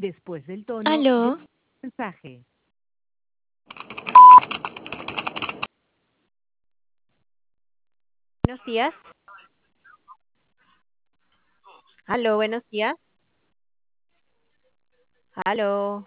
después del tono Aló, del mensaje. Buenos días. Aló, buenos días. Aló.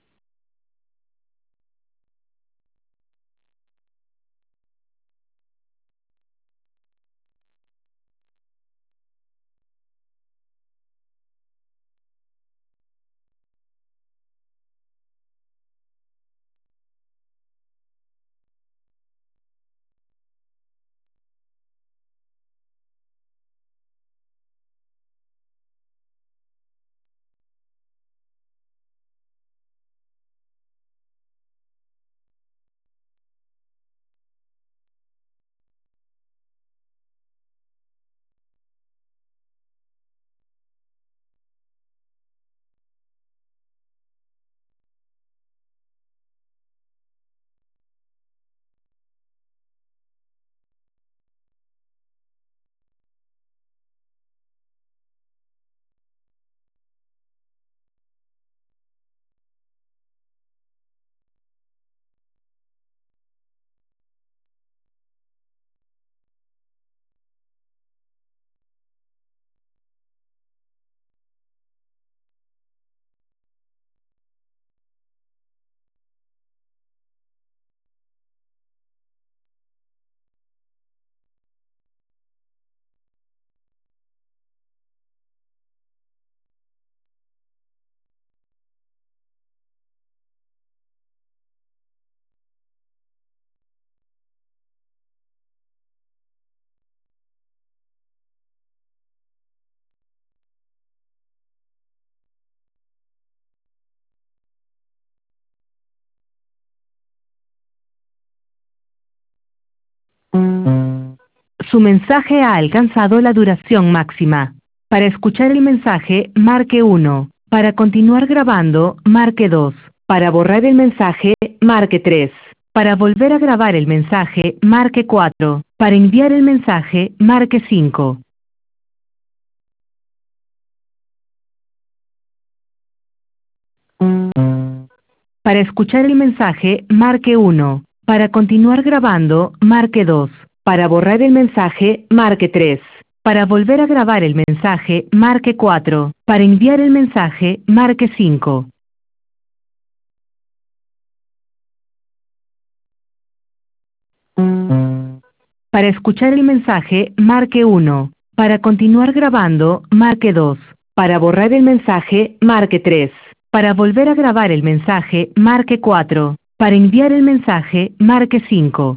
Su mensaje ha alcanzado la duración máxima. Para escuchar el mensaje, marque 1. Para continuar grabando, marque 2. Para borrar el mensaje, marque 3. Para volver a grabar el mensaje, marque 4. Para enviar el mensaje, marque 5. Para escuchar el mensaje, marque 1. Para continuar grabando, marque 2. Para borrar el mensaje, marque 3. Para volver a grabar el mensaje, marque 4. Para enviar el mensaje, marque 5. Para escuchar el mensaje, marque 1. Para continuar grabando, marque 2. Para borrar el mensaje, marque 3. Para volver a grabar el mensaje, marque 4. Para enviar el mensaje, marque 5.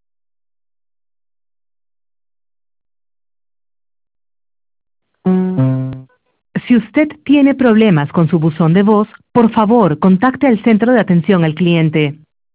Si usted tiene problemas con su buzón de voz, por favor, contacte al centro de atención al cliente.